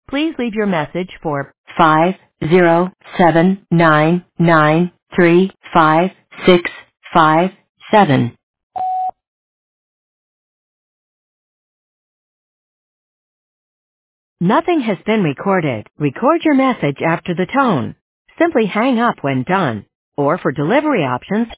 Please leave your message for 507935657. Nothing has been recorded. Record your message after the tone. Simply hang up when done. Or for delivery options,